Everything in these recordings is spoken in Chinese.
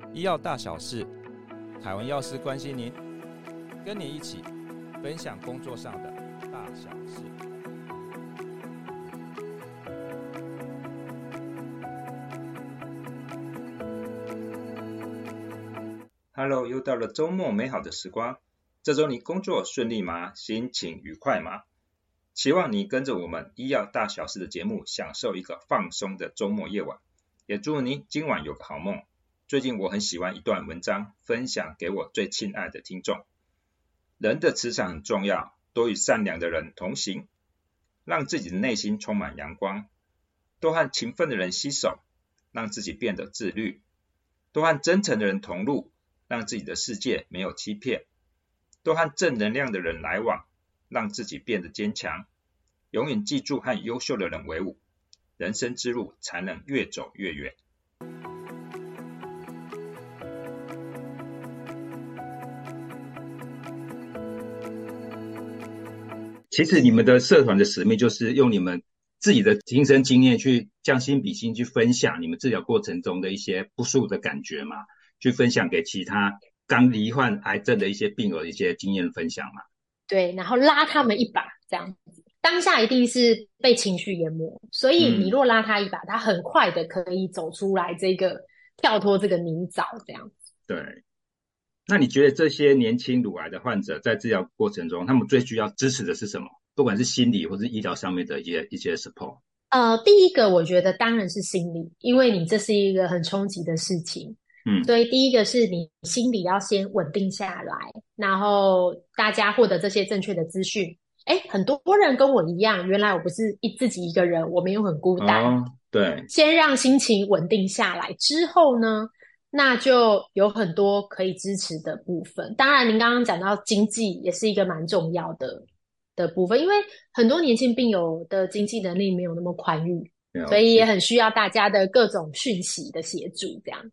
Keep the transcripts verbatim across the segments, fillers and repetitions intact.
医药大小事，凯文药师关心您，跟你一起分享工作上的大小事。 Hello， 又到了周末美好的时光。这周你工作顺利吗？心情愉快吗？期望你跟着我们医药大小事的节目，享受一个放松的周末夜晚。也祝你今晚有个好梦。最近我很喜欢一段文章，分享给我最亲爱的听众。人的磁场很重要，多与善良的人同行，让自己的内心充满阳光；多和勤奋的人携手，让自己变得自律；多和真诚的人同路，让自己的世界没有欺骗；多和正能量的人来往，让自己变得坚强。永远记住和优秀的人为伍，人生之路才能越走越远。其实你们的社团的使命就是用你们自己的亲身经验去将心比心，去分享你们治疗过程中的一些不舒服的感觉嘛，去分享给其他刚罹患癌症的一些病友的一些经验分享嘛。 对，然后拉他们一把这样子。当下一定是被情绪淹没，所以你若拉他一把，嗯、他很快的可以走出来，这个跳脱这个泥沼这样子。 对。那你觉得这些年轻乳癌的患者在治疗过程中，他们最需要支持的是什么？不管是心理或是医疗上面的一些一些 support。 呃，第一个我觉得当然是心理，因为你这是一个很冲击的事情，嗯，所以第一个是你心理要先稳定下来，然后大家获得这些正确的资讯。诶，很多人跟我一样，原来我不是一自己一个人，我没有很孤单。 哦，对。 先让心情稳定下来之后呢，那就有很多可以支持的部分。当然您刚刚讲到经济也是一个蛮重要的的部分，因为很多年轻病友的经济能力没有那么宽裕，所以也很需要大家的各种讯息的协助这样。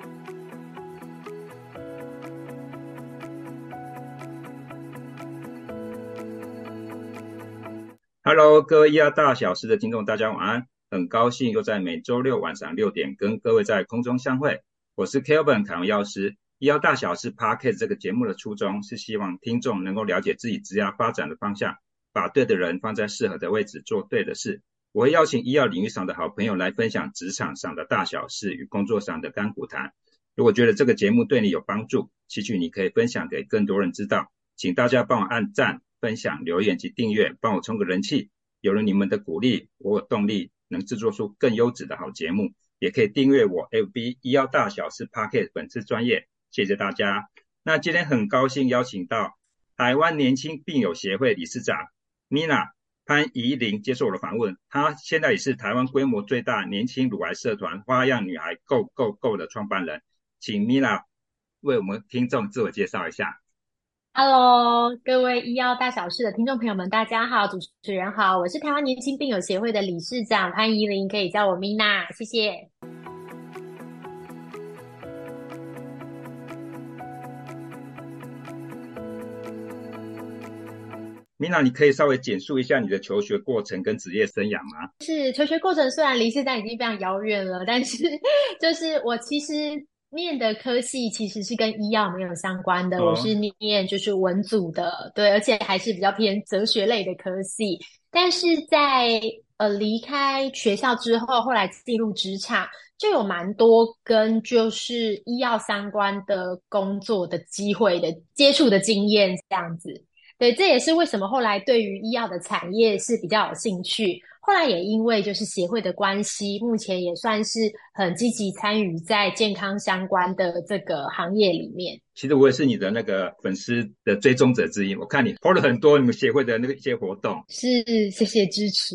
Hello， 各位医药大小事的听众，大家晚安。很高兴又在每周六晚上六点跟各位在空中相会。我是 Kelvin 凯文药师。医药大小事 Podcast 这个节目的初衷是希望听众能够了解自己职业发展的方向，把对的人放在适合的位置，做对的事。我会邀请医药领域上的好朋友来分享职场上的大小事与工作上的甘苦谈。如果觉得这个节目对你有帮助，期许你可以分享给更多人知道。请大家帮我按赞、分享、留言及订阅，帮我冲个人气。有了你们的鼓励，我有动力能制作出更优质的好节目。也可以订阅我 F B 医药大小事 Podcast 本次专业，谢谢大家。那今天很高兴邀请到台湾年轻病友协会理事长 Mina 潘怡玲接受我的访问。她现在也是台湾规模最大年轻乳癌社团花样女孩 Go Go Go 的创办人。请 Mina 为我们听众自我介绍一下。 Hello， 各位医药大小事的听众朋友们，大家好，主持人好，我是台湾年轻病友协会的理事长潘怡玲，可以叫我 Mina， 谢谢。 Mina， 你可以稍微简述一下你的求学过程跟职业生涯吗？ 是，求学过程虽然离现在已经非常遥远了，但是就是我其实念的科系其实是跟医药没有相关的，哦、我是念就是文组的，对，而且还是比较偏哲学类的科系。但是在呃离开学校之后，后来进入职场，就有蛮多跟就是医药相关的工作的机会的接触的经验，这样子。对，这也是为什么后来对于医药的产业是比较有兴趣。后来也因为就是协会的关系，目前也算是很积极参与在健康相关的这个行业里面。 其实我也是你的那个粉丝的追踪者之一，我看你 po 了很多你们协会的那个一些活动。 是，谢谢支持。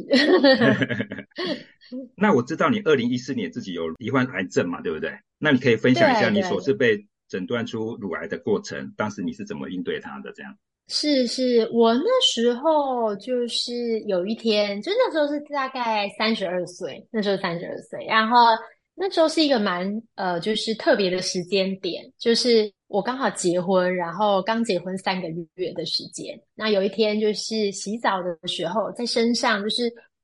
那我知道你二零一四年自己有罹患癌症嘛，对不对？那你可以分享一下你所是被诊断出乳癌的过程，当时你是怎么应对它的这样？ 是是，我那时候就是有一天，就那时候是大概三十二岁，那时候三十二岁，然后那时候是一个蛮呃，就是特别的时间点，就是我刚好结婚，然后刚结婚三个月的时间。那有一天就是洗澡的时候，在身上就是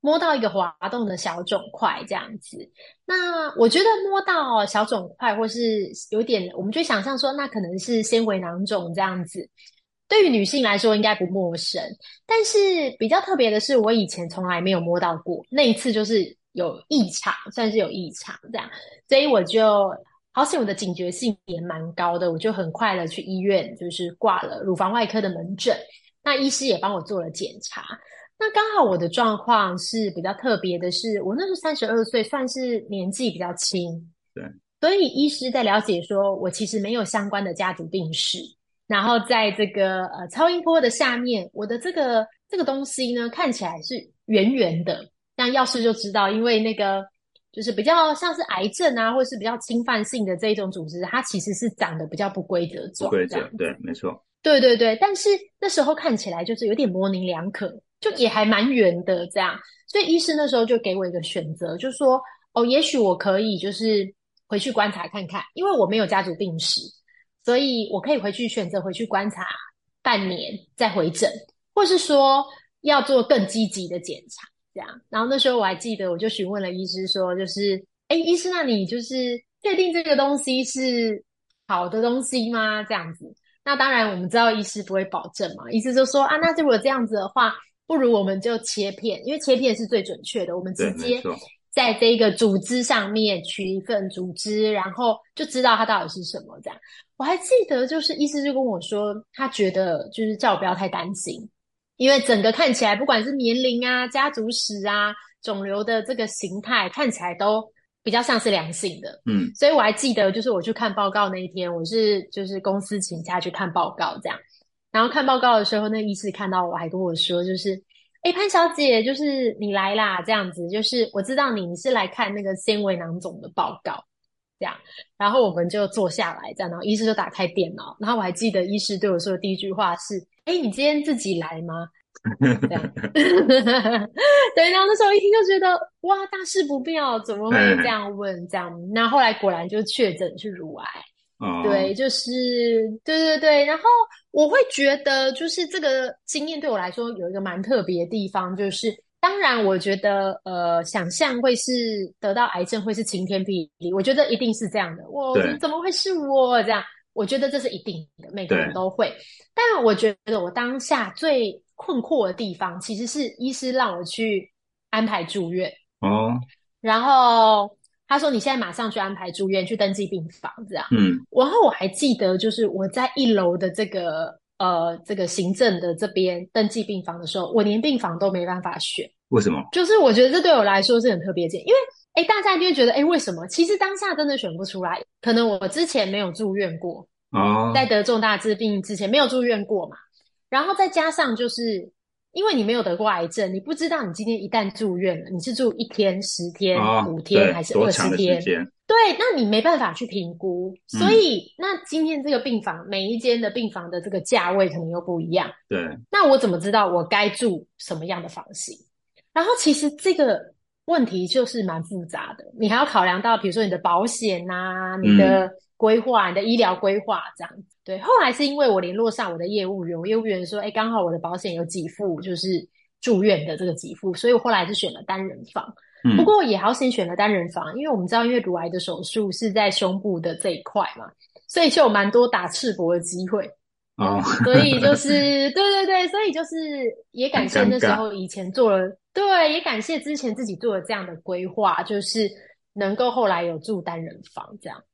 摸到一个滑动的小肿块这样子。那我觉得摸到小肿块或是有点，我们就想象说那可能是纤维囊肿这样子，对于女性来说应该不陌生。但是比较特别的是，我以前从来没有摸到过，那一次就是有异常，算是有异常这样，所以我就好险我的警觉性也蛮高的，我就很快的去医院就是挂了乳房外科的门诊，那医师也帮我做了检查。那刚好我的状况是比较特别的是，我那时候三十二岁，算是年纪比较轻， 对， 所以医师在了解说我其实没有相关的家族病史，然后在这个呃超音波的下面，我的这个这个东西呢看起来是圆圆的，那药师就知道，因为那个就是比较像是癌症啊，或是比较侵犯性的这一种组织，它其实是长得比较不规则状， 不规则，对，没错， 对对对，但是那时候看起来就是有点模棱两可，就也还蛮圆的这样，所以医师那时候就给我一个选择，就说哦，也许我可以就是回去观察看看，因为我没有家族病史，所以我可以回去选择回去观察半年再回诊，或是说要做更积极的检查这样。然后那时候我还记得，我就询问了医师说，就是诶医师，那你就是确定这个东西是好的东西吗？这样子。那当然我们知道医师不会保证嘛，医师就说啊，那如果这样子的话，不如我们就切片，因为切片是最准确的，我们直接在这个组织上面取一份组织，然后就知道它到底是什么这样。我还记得就是医师就跟我说，他觉得就是叫我不要太担心，因为整个看起来不管是年龄啊、家族史啊、肿瘤的这个形态看起来都比较像是良性的， 嗯， 所以我还记得就是我去看报告那一天，我是就是公司请假去看报告这样，然后看报告的时候，那医师看到我还跟我说，就是诶潘小姐，就是你来啦这样子，就是我知道你你是来看那个纤维囊肿的报告这样，然后我们就坐下来这样，然后医师就打开电脑，然后我还记得医师对我说的第一句话是诶你今天自己来吗？这样对，然后那时候一听就觉得哇大事不妙，怎么会这样问这样，那后来果然就确诊是乳癌，哦，对，就是对对对，然后我会觉得就是这个经验对我来说有一个蛮特别的地方，就是当然我觉得呃想象会是得到癌症会是晴天霹雳，我觉得一定是这样的，我怎么会是我这样，我觉得这是一定的，每个人都会，但我觉得我当下最困惑的地方其实是医师让我去安排住院哦，然后他说你现在马上去安排住院去登记病房这样，嗯，然后我还记得就是我在一楼的这个呃这个行政的这边登记病房的时候，我连病房都没办法选。 为什么？ 就是我觉得这对我来说是很特别的，因为诶大家一定会觉得诶为什么？其实当下真的选不出来，可能我之前没有住院过哦，在得重大致病之前没有住院过嘛，然后再加上就是因为你没有得过癌症，你不知道你今天一旦住院了，你是住一天、十天、哦、五天还是二十天？对，那你没办法去评估，嗯、所以那今天这个病房每一间的病房的这个价位可能又不一样。 对， 那我怎么知道我该住什么样的房型？然后其实这个问题就是蛮复杂的，你还要考量到比如说你的保险啊、你的规划、嗯、你的医疗规划这样子。对，后来是因为我联络上我的业务员，我业务员说诶刚好我的保险有给付就是住院的这个给付，所以我后来是选了单人房。嗯、不过也好险选了单人房，因为我们知道因为乳癌的手术是在胸部的这一块嘛，所以就有蛮多打赤膊的机会哦，所以就是对对对，所以就是也感谢那时候以前做了，对，也感谢之前自己做了这样的规划，就是能够后来有住单人房这样。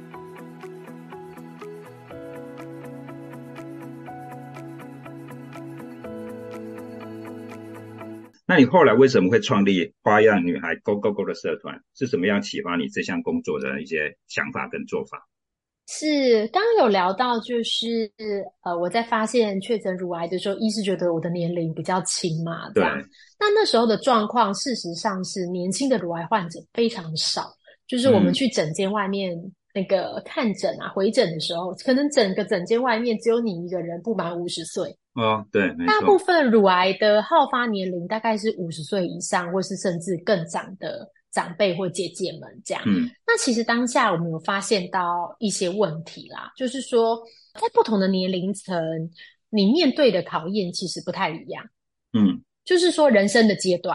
那你后来为什么会创立花样女孩 Go Go Go 的社团？是什么样启发你这项工作的一些想法跟做法？ 是刚刚有聊到，就是呃，我在发现确诊乳癌的时候，医师觉得我的年龄比较轻嘛，这样。那那时候的状况，事实上是年轻的乳癌患者非常少，就是我们去诊间外面那个看诊啊、回诊的时候，可能整个诊间外面只有你一个人不满五十岁。 哦，对，没错。 大部分乳癌的好发年龄大概是五十岁以上，或是甚至更长的长辈或姐姐们这样。嗯，那其实当下我们有发现到一些问题啦，就是说在不同的年龄层，你面对的考验其实不太一样。嗯，就是说人生的阶段，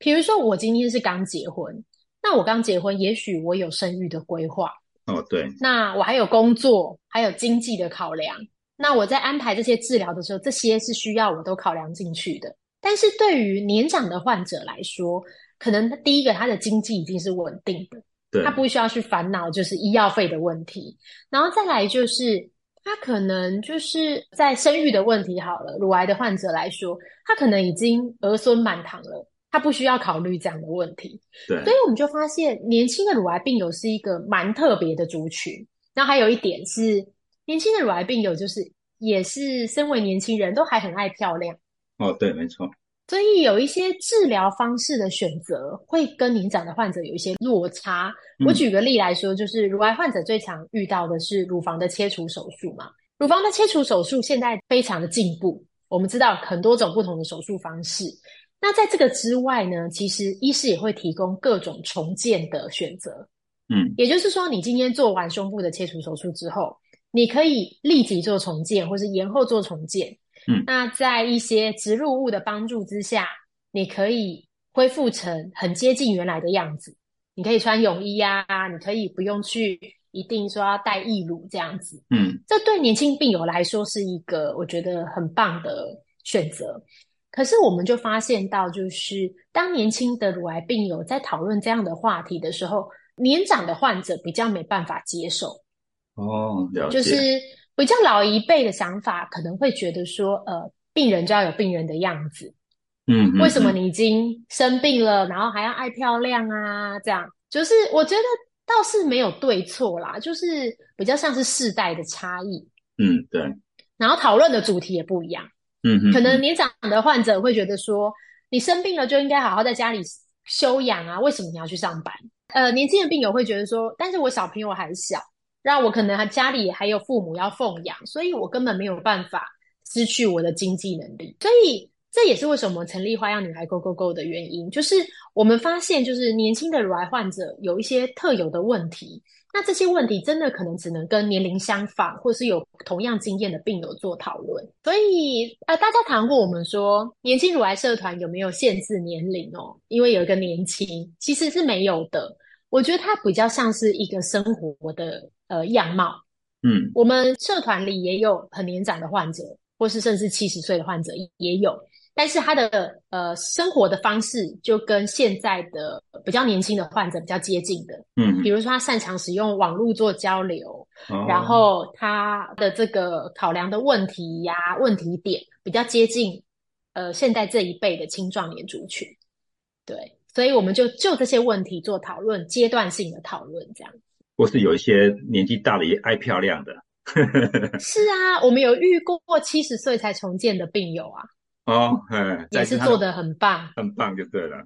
比如说我今天是刚结婚，那我刚结婚，也许我有生育的规划， 哦，对， 那我还有工作，还有经济的考量。那我在安排这些治疗的时候，这些是需要我都考量进去的。但是对于年长的患者来说，可能第一个他的经济已经是稳定的， 对， 他不需要去烦恼就是医药费的问题，然后再来就是他可能就是在生育的问题好了，乳癌的患者来说，他可能已经儿孙满堂了，他不需要考虑这样的问题。 对， 所以我们就发现年轻的乳癌病友是一个蛮特别的族群。然后还有一点是，年轻的乳癌病友就是也是身为年轻人都还很爱漂亮， 哦，对，没错， 所以有一些治疗方式的选择会跟年长的患者有一些落差。 嗯， 我举个例来说，就是乳癌患者最常遇到的是乳房的切除手术嘛。乳房的切除手术现在非常的进步，我们知道很多种不同的手术方式。那在这个之外呢，其实医师也会提供各种重建的选择。 嗯， 也就是说，你今天做完胸部的切除手术之后，你可以立即做重建，或是延后做重建。 嗯， 那在一些植入物的帮助之下，你可以恢复成很接近原来的样子。你可以穿泳衣啊，你可以不用去一定说要戴义乳这样子。 嗯， 这对年轻病友来说是一个我觉得很棒的选择。可是我们就发现到，就是当年轻的乳癌病友在讨论这样的话题的时候，年长的患者比较没办法接受。 哦，了解， 就是比较老一辈的想法，可能会觉得说，呃，病人就要有病人的样子。 嗯嗯， 为什么嗯你已经生病了，然后还要爱漂亮啊？这样就是我觉得倒是没有对错啦，就是比较像是世代的差异。 嗯，对， 然后讨论的主题也不一样。 嗯嗯， 可能嗯年长的患者会觉得说，你生病了就应该好好在家里休养啊，为什么你要去上班？呃，年轻的病友会觉得说，但是我小朋友还小，让我可能家里还有父母要奉养，所以我根本没有办法失去我的经济能力。所以这也是为什么成立花样女孩 Go Go Go 的原因，就是我们发现，就是年轻的乳癌患者有一些特有的问题，那这些问题真的可能只能跟年龄相仿或是有同样经验的病友做讨论。所以呃，大家谈过我们说年轻乳癌社团有没有限制年龄哦？因为有一个年轻，其实是没有的。我觉得它比较像是一个生活的呃样貌。 嗯， 我们社团里也有很年长的患者，或是甚至七十岁的患者也有。但是他的呃生活的方式就跟现在的比较年轻的患者比较接近的， 嗯， 比如说他擅长使用网络做交流， 哦， 然后他的这个考量的问题呀、问题点比较接近呃现在这一辈的青壮年族群，对，所以我们就就这些问题做讨论，阶段性的讨论这样。 或是有一些年纪大的也爱漂亮的， 是啊，我们有遇过七十岁才重建的病友啊。 哦，嗯， 也是做得很棒， 很棒就对了。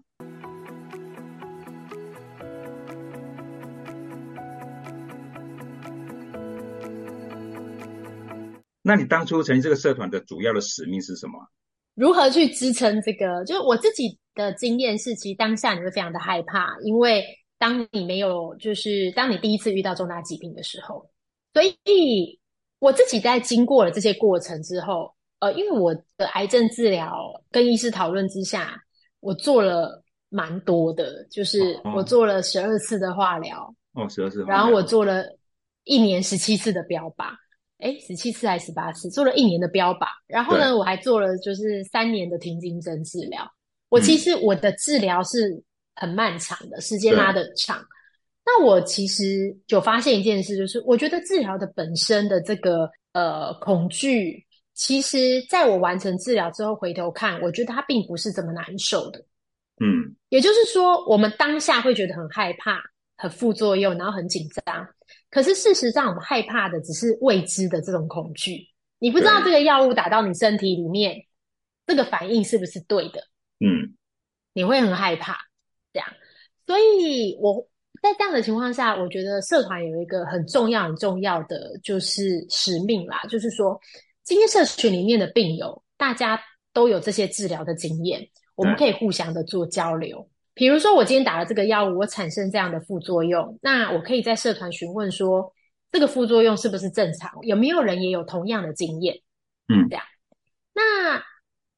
那你当初成立这个社团的主要的使命是什么？ 如何去支撑这个？就是我自己的经验是，其实当下你会非常的害怕，因为当你没有，就是当你第一次遇到重大疾病的时候，所以我自己在经过了这些过程之后，呃，因为我的癌症治疗跟医师讨论之下，我做了蛮多的，就是我做了十二次的化疗， 哦，十二次化疗， 然后我做了一年十七次的标靶。诶十七次还是十八次，做了一年的标靶，然后呢，我还做了就是三年的停经针治疗。我其实我的治疗是很漫长的，时间拉得长。那我其实就发现一件事，就是我觉得治疗的本身的这个呃恐惧，其实在我完成治疗之后回头看，我觉得它并不是这么难受的。 嗯， 也就是说，我们当下会觉得很害怕、很副作用，然后很紧张。可是事实上，我们害怕的只是未知的这种恐惧。你不知道这个药物打到你身体里面，这个反应是不是对的？ 嗯， 你会很害怕，这样。所以我在这样的情况下，我觉得社团有一个很重要、很重要的就是使命啦，就是说，今天社群里面的病友，大家都有这些治疗的经验，我们可以互相的做交流。比如说我今天打了这个药物，我产生这样的副作用，那我可以在社团询问说，这个副作用是不是正常？有没有人也有同样的经验？ 嗯， 这样。那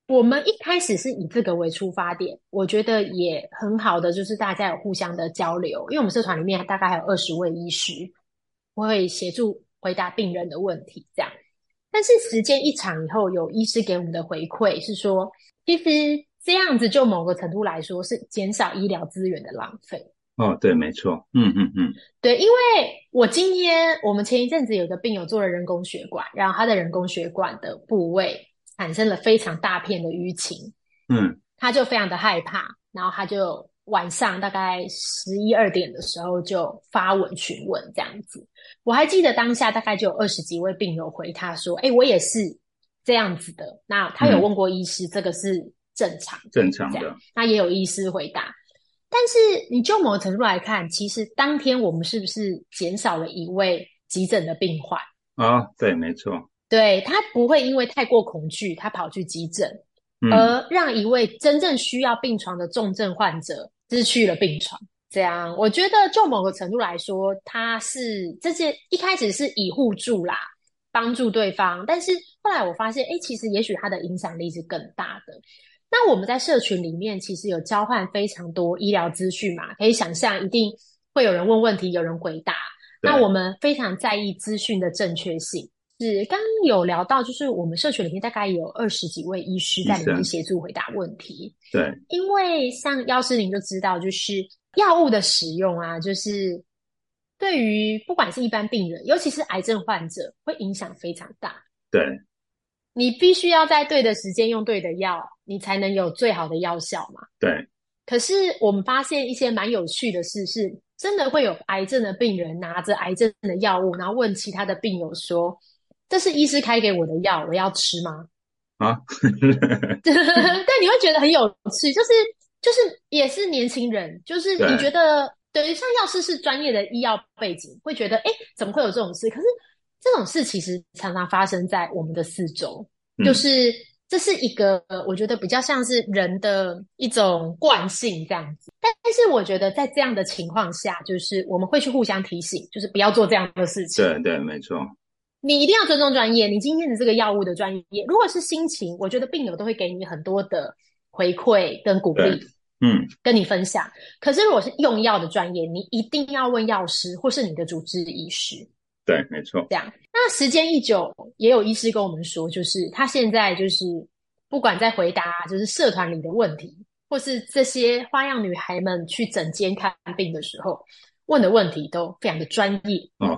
我们一开始是以这个为出发点，我觉得也很好的，就是大家有互相的交流，因为我们社团里面大概还有二十位医师，会协助回答病人的问题，这样。但是时间一长以后，有医师给我们的回馈是说，其实这样子就某个程度来说是减少医疗资源的浪费。 哦，对，没错，嗯嗯嗯， 对，因为我今天我们前一阵子有个病友做了人工血管，然后他的人工血管的部位产生了非常大片的淤青， 嗯， 他就非常的害怕，然后他就晚上大概十一二点的时候就发文询问这样子。我还记得当下大概就有二十几位病友回他说，诶，我也是这样子的。那他有问过医师，嗯、这个是正常的， 正常的。 那也有医师回答。但是你就某个程度来看，其实当天我们是不是减少了一位急诊的病患？ 哦，对，没错。 对，他不会因为太过恐惧，他跑去急诊， 嗯、 而让一位真正需要病床的重症患者失去了病床。这样，我觉得就某个程度来说，他是这些一开始是以互助啦，帮助对方，但是后来我发现，诶，其实也许他的影响力是更大的。那我们在社群里面其实有交换非常多医疗资讯嘛，可以想象一定会有人问问题，有人回答。那我们非常在意资讯的正确性。是刚刚有聊到，就是我们社群里面大概有二十几位医师在里面协助回答问题。 对， 因为像药师您就知道，就是药物的使用啊，就是对于不管是一般病人，尤其是癌症患者，会影响非常大。 对。 你必须要在对的时间用对的药，你才能有最好的药效嘛。 对。 可是我们发现一些蛮有趣的事，是真的会有癌症的病人拿着癌症的药物，然后问其他的病友说：“这是医师开给我的药，我要吃吗？” 啊， 但你会觉得很有趣，就是就是也是年轻人，就是你觉得等于像药师是专业的医药背景，会觉得诶怎么会有这种事？可是这种事其实常常发生在我们的四周，嗯、就是这是一个我觉得比较像是人的一种惯性这样子。但是我觉得在这样的情况下，就是我们会去互相提醒，就是不要做这样的事情。 对对，没错。 你一定要尊重专业，你今天的这个药物的专业，如果是心情，我觉得病友都会给你很多的回馈跟鼓励， 嗯， 跟你分享。可是如果是用药的专业，你一定要问药师或是你的主治医师。 对，没错。 这样，那时间一久，也有医师跟我们说，就是他现在就是不管在回答就是社团里的问题，或是这些花样女孩们去诊间看病的时候，问的问题都非常的专业哦，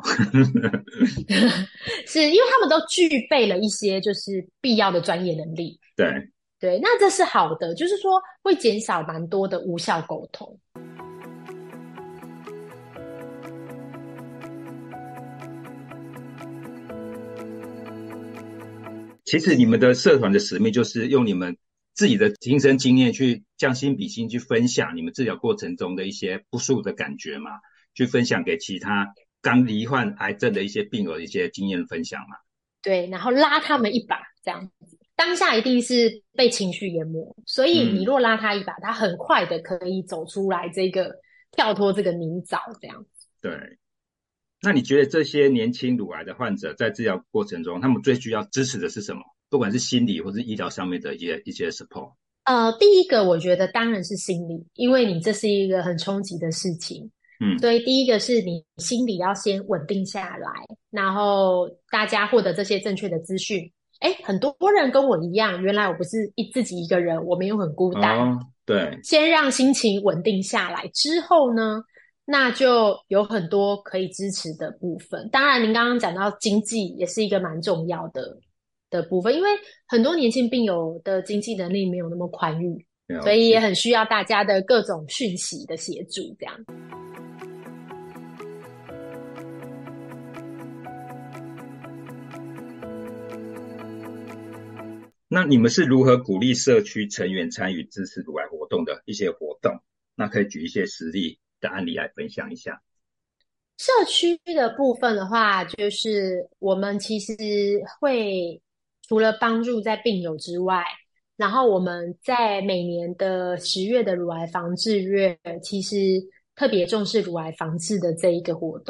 是因为他们都具备了一些就是必要的专业能力。 对对，那这是好的，就是说会减少蛮多的无效沟通。 其实你们的社团的使命就是用你们自己的亲身经验去将心比心，去分享你们治疗过程中的一些不舒服的感觉嘛，去分享给其他刚罹患癌症的一些病友的一些经验分享嘛。 对，然后拉他们一把这样子。当下一定是被情绪淹没，所以你若拉他一把，嗯、他很快的可以走出来，这个跳脱这个泥沼这样子。 对。那你觉得这些年轻乳癌的患者在治疗过程中，他们最需要支持的是什么？不管是心理或是医疗上面的一些一些 support。 呃，第一个我觉得当然是心理，因为你这是一个很冲击的事情。嗯，所以第一个是你心理要先稳定下来，然后大家获得这些正确的资讯。诶，很多人跟我一样，原来我不是一自己一个人，我没有很孤单。 哦，对。 先让心情稳定下来之后呢，那就有很多可以支持的部分。当然您刚刚讲到经济也是一个蛮重要的的部分，因为很多年轻病友的经济能力没有那么宽裕，所以也很需要大家的各种讯息的协助这样。 那你们是如何鼓励社区成员参与支持乳癌活动的一些活动？那可以举一些实例的案例来分享一下。 社区的部分的话，就是我们其实会除了帮助在病友之外，然后我们在每年的十月的乳癌防治月，其实特别重视乳癌防治的这一个活动。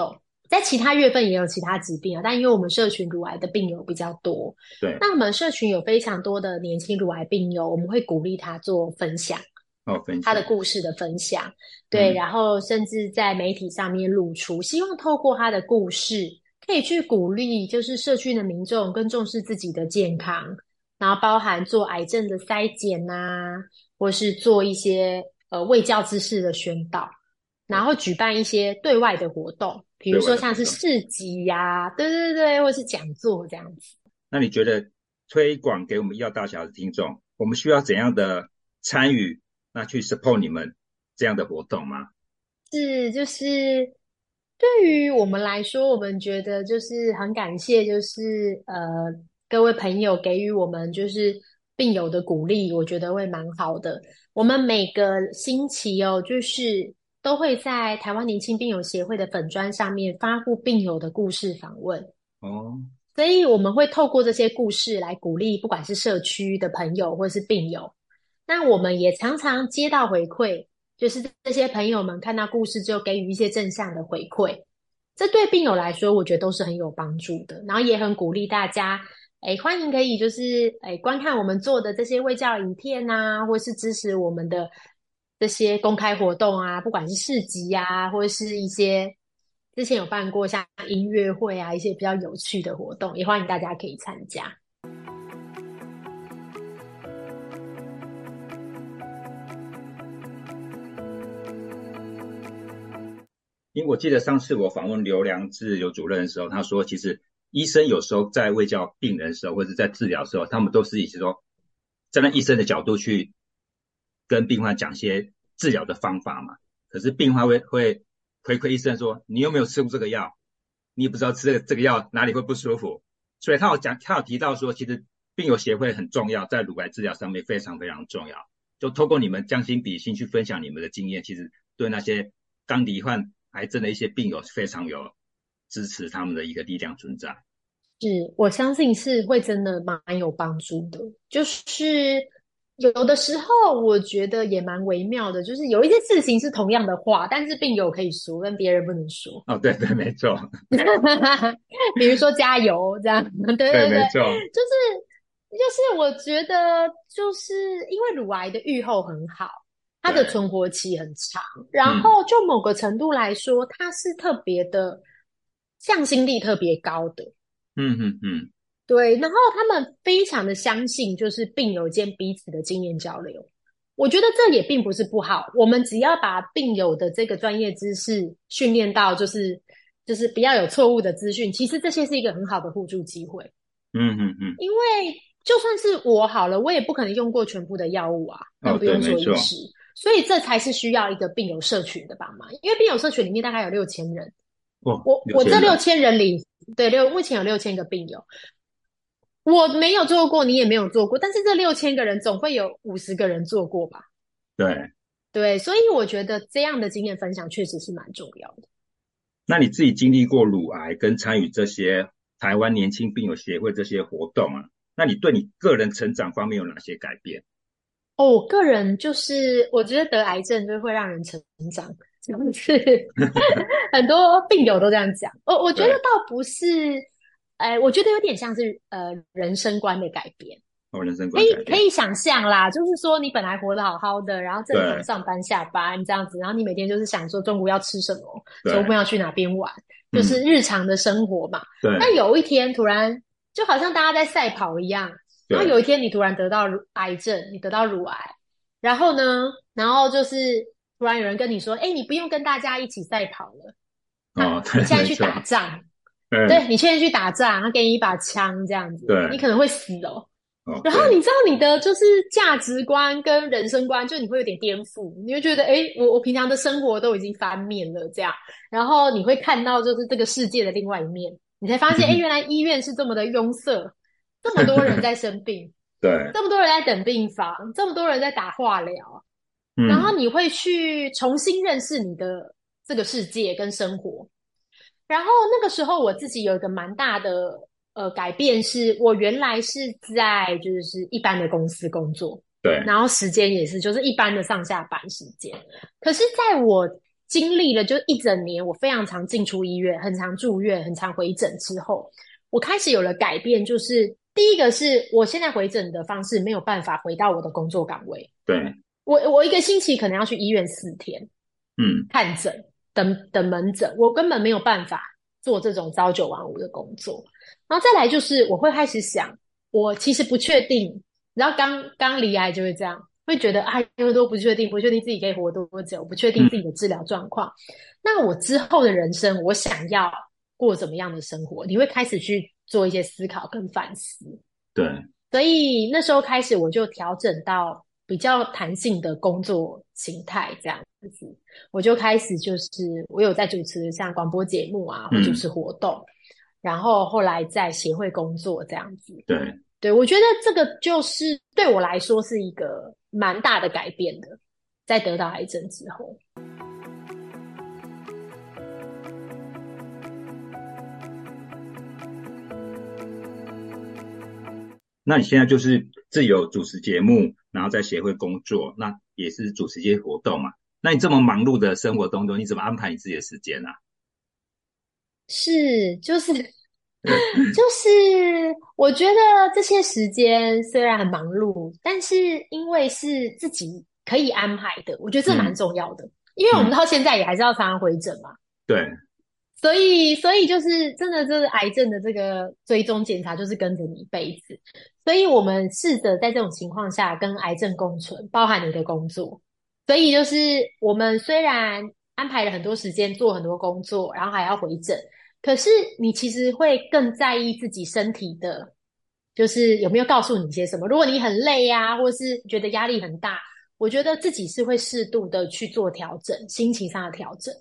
在其他月份也有其他疾病啊，但因为我们社群乳癌的病友比较多， 对， 那我们社群有非常多的年轻乳癌病友，我们会鼓励他做分享。 哦，分享他的故事的分享，对， 嗯、 然后甚至在媒体上面露出，希望透过他的故事，可以去鼓励，就是社区的民众更重视自己的健康，然后包含做癌症的筛检啊，或是做一些呃卫教知识的宣导，然后举办一些对外的活动，比如说像是市集呀、啊，对对对，或是讲座这样子。 那你觉得推广给我们医药大小的听众，我们需要怎样的参与？那去 support 你们这样的活动吗？ 是，就是对于我们来说，我们觉得就是很感谢，就是呃各位朋友给予我们就是病友的鼓励，我觉得会蛮好的。我们每个星期哦，就是都会在台湾年轻病友协会的粉专上面发布病友的故事访问。 哦， 所以我们会透过这些故事来鼓励，不管是社区的朋友或是病友。那我们也常常接到回馈，就是这些朋友们看到故事之后给予一些正向的回馈，这对病友来说我觉得都是很有帮助的，然后也很鼓励大家诶欢迎可以就是诶观看我们做的这些卫教影片啊，或是支持我们的这些公开活动啊，不管是市集啊，或者是一些之前有办过像音乐会啊，一些比较有趣的活动，也欢迎大家可以参加。 因为我记得上次我访问刘良志刘主任的时候，他说其实医生有时候在卫教病人的时候，或者在治疗的时候，他们都是以说站在医生的角度去跟病患讲些治疗的方法嘛。可是病患会会回馈医生说，你有没有吃过这个药？你也不知道吃这个这个药哪里会不舒服。所以他有讲，他有提到说，其实病友协会很重要，在乳癌治疗上面非常非常重要。就透过你们将心比心去分享你们的经验，其实对那些刚罹患癌症的一些病友非常有支持他们的一个力量存在。 是，我相信是会真的蛮有帮助的。就是有的时候我觉得也蛮微妙的，就是有一些事情是同样的话，但是病友可以说，但别人不能说。 哦，对对，没错。 比如说加油这样，对对对， 对，没错， 就是就是我觉得就是因为乳癌的预后很好，它的存活期很长，然后就某个程度来说，它是特别的向心力特别高的。 嗯嗯嗯， 对，然后他们非常的相信，就是病友间彼此的经验交流。我觉得这也并不是不好，我们只要把病友的这个专业知识训练到，就是就是不要有错误的资讯，其实这些是一个很好的互助机会。 嗯嗯嗯， 因为就算是我好了，我也不可能用过全部的药物啊，更不用说医师。所以这才是需要一个病友社群的帮忙，因为病友社群里面大概有六千人。 哦， 我我这六千人里，对六目前有六千个病友，我没有做过，你也没有做过，但是这六千个人总会有五十个人做过吧？ 对对，所以我觉得这样的经验分享确实是蛮重要的。 那你自己经历过乳癌跟参与这些台湾年轻病友协会这些活动啊，那你对你个人成长方面有哪些改变？ 哦，我个人就是我觉得得癌症就会让人成长，就是很多病友都这样讲。我我觉得倒不是，哎，我觉得有点像是呃人生观的改变。 哦，人生观改变可以可以想象啦，就是说你本来活得好好的，然后正常上班下班这样子，然后你每天就是想说中午要吃什么，周末要去哪边玩，就是日常的生活嘛。 对。 但有一天突然就好像大家在赛跑一样，然后有一天你突然得到癌症，你得到乳癌，然后呢，然后就是突然有人跟你说，哎，你不用跟大家一起赛跑了， 哦， 你现在去打仗， 对， 对你现在去打仗，他给你一把枪这样子， 对， 你可能会死哦。 哦， 然后你知道你的就是价值观跟人生观，就你会有点颠覆，你会觉得，诶，我我平常的生活都已经翻面了，这样，然后你会看到就是这个世界的另外一面，你才发现，诶，原来医院是这么的拥塞，这么多人在生病， 对， 这么多人在等病房，这么多人在打化疗， 嗯， 然后你会去重新认识你的这个世界跟生活。然后那个时候我自己有一个蛮大的呃，改变是我原来是在就是一般的公司工作， 对， 然后时间也是就是一般的上下班时间。可是在我经历了就一整年，我非常常进出医院，很常住院，很常回诊之后，我开始有了改变，就是第一个是我现在回诊的方式没有办法回到我的工作岗位。 对， 我我一个星期可能要去医院四天， 嗯， 看诊等等门诊，我根本没有办法做这种朝九晚五的工作。然后再来就是我会开始想，我其实不确定，然后刚刚罹癌就会这样，会觉得啊，因为都不确定，不确定自己可以活多久，不确定自己的治疗状况。那我之后的人生，我想要过怎么样的生活？你会开始去做一些思考跟反思。 对， 所以那时候开始，我就调整到比较弹性的工作形态，这样子，我就开始就是我有在主持像广播节目啊，或主持活动，嗯、然后后来在协会工作这样子。 对， 对，我觉得这个就是对我来说是一个蛮大的改变的，在得到癌症之后。 那你现在就是自由主持节目，然后在协会工作，那也是主持一些活动嘛。那你这么忙碌的生活当中，你怎么安排你自己的时间啊？ 是，就是就是我觉得这些时间虽然很忙碌，但是因为是自己可以安排的，我觉得这蛮重要的。嗯、因为我们到现在也还是要常常回诊嘛。 对。 所以，所以就是真的，就是癌症的这个追踪检查，就是跟着你一辈子。所以我们试着在这种情况下跟癌症共存，包含你的工作。所以就是我们虽然安排了很多时间做很多工作，然后还要回诊，可是你其实会更在意自己身体的，就是有没有告诉你些什么。如果你很累啊，或是觉得压力很大，我觉得自己是会适度的去做调整，心情上的调整。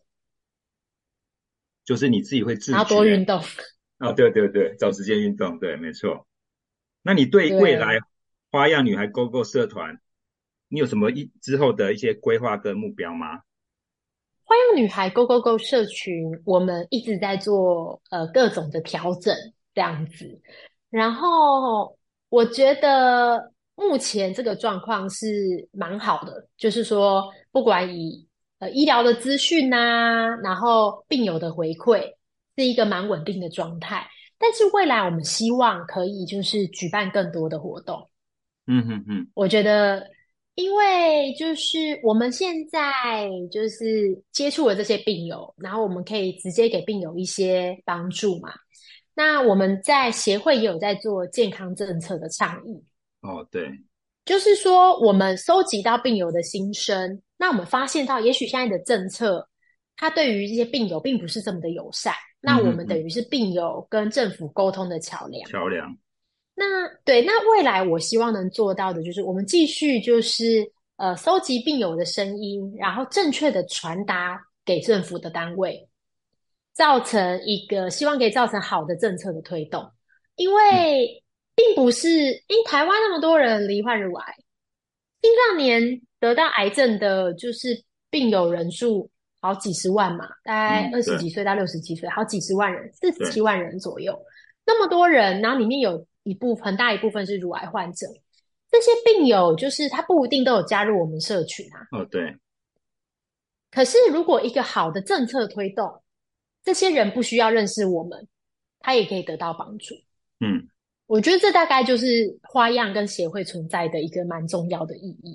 就是你自己会自觉， 然后多运动。 哦，对对对，找时间运动，对，没错。那你对未来花样女孩 Go Go 社团，你有什么一之后的一些规划跟目标吗？ 花样女孩 Go Go Go 社群，我们一直在做呃各种的调整这样子。然后我觉得目前这个状况是蛮好的，就是说不管以呃医疗的资讯啊，然后病友的回馈，是一个蛮稳定的状态。但是未来我们希望可以就是举办更多的活动。 嗯哼哼， 我觉得因为就是我们现在就是接触了这些病友，然后我们可以直接给病友一些帮助嘛。那我们在协会也有在做健康政策的倡议。 哦，对， 就是说我们收集到病友的心声，那我们发现到也许现在的政策它对于这些病友并不是这么的友善，那我们等于是病友跟政府沟通的桥梁。 桥梁。 那对，那未来我希望能做到的就是我们继续就是呃收集病友的声音，然后正确的传达给政府的单位，造成一个希望可以造成好的政策的推动。因为并不是因为台湾那么多人罹患乳癌，青少年得到癌症的就是病友人数好几十万嘛，大概二十几岁到六十几岁，好几十万人，四十七万人左右。那么多人，然后里面有一部很大一部分是乳癌患者，这些病友就是他不一定都有加入我们社群啊。 哦，对。 可是如果一个好的政策推动，这些人不需要认识我们，他也可以得到帮助。 嗯， 我觉得这大概就是花样跟协会存在的一个蛮重要的意义。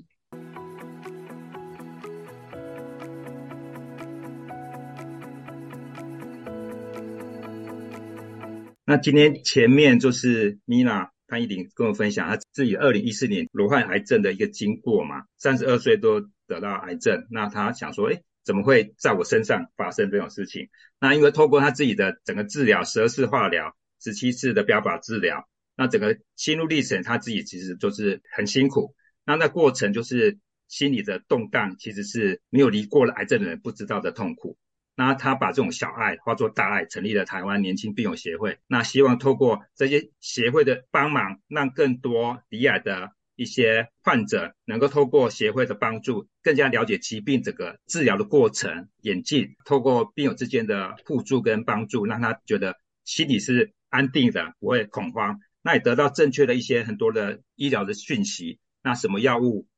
那今天前面就是 Mina 潘依林跟我分享她自己二零一四年罹患癌症的一个经过嘛，三十二岁都得到癌症，那她想说，诶，怎么会在我身上发生这种事情？那因为透过她自己的整个治疗，十二次化疗，十七次的标靶治疗，那整个心路历程，她自己其实就是很辛苦。那那过程就是心理的动荡，其实是没有离过了癌症的人不知道的痛苦。那他把这种小爱化作大爱，成立了台湾年轻病友协会。那希望透过这些协会的帮忙，让更多罹癌的一些患者能够透过协会的帮助，更加了解疾病整个治疗的过程演进，透过病友之间的互助跟帮助，让他觉得心里是安定的，不会恐慌。那也得到正确的一些很多的医疗的讯息，那什么药物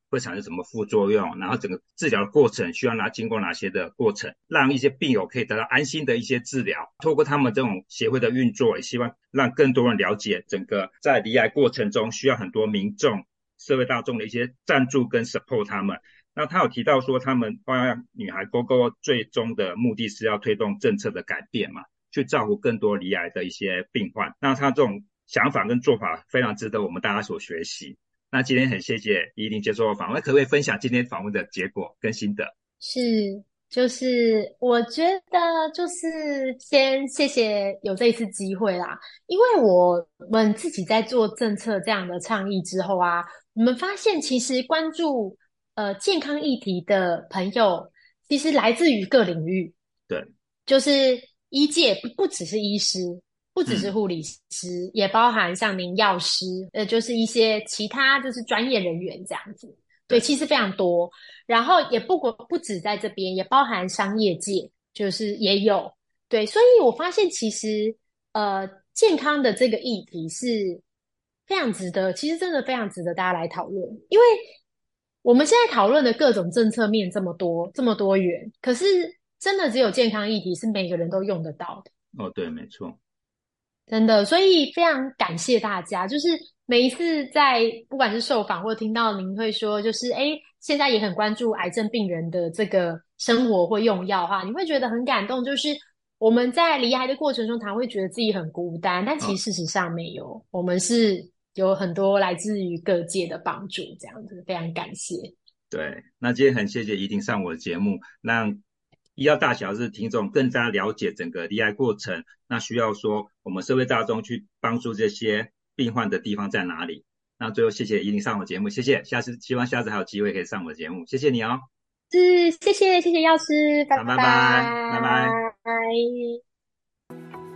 会产生什么副作用，然后整个治疗的过程需要拿经过哪些的过程，让一些病友可以得到安心的一些治疗。透过他们这种协会的运作，也希望让更多人了解整个在罹癌过程中需要很多民众社会大众的一些赞助跟 support 他们。那他有提到说他们花样女孩 Go Go 最终的目的是要推动政策的改变嘛，去照顾更多罹癌的一些病患。那他这种想法跟做法非常值得我们大家所学习。那今天很谢谢怡婷接受访问，可不可以分享今天访问的结果跟心得？ 是，就是我觉得就是先谢谢有这一次机会啦，因为我们自己在做政策这样的倡议之后啊，我们发现其实关注呃健康议题的朋友，其实来自于各领域， 对， 就是医界不不只是医师，不只是护理师，嗯、也包含像您药师，呃，就是一些其他就是专业人员这样子。对，其实非常多。然后也不过不止在这边，也包含商业界，就是也有。对，所以我发现其实呃健康的这个议题是非常值得，其实真的非常值得大家来讨论，因为我们现在讨论的各种政策面这么多，这么多元，可是真的只有健康议题是每个人都用得到的。 哦，对，没错。 真的，所以非常感谢大家。就是每一次在不管是受访或听到您会说，就是诶现在也很关注癌症病人的这个生活或用药哈，你会觉得很感动。就是我们在罹癌的过程中，常会觉得自己很孤单，但其实事实上没有，哦、我们是有很多来自于各界的帮助，这样子非常感谢。 对，那今天很谢谢怡婷上我的节目，让医药大小事听众更加了解整个罹癌过程，那需要说我们社会大众去帮助这些病患的地方在哪里。那最后谢谢怡婷上我节目，谢谢，下次希望下次还有机会可以上我的节目，谢谢你哦。 是，谢谢谢谢药师，拜拜拜拜拜。 拜。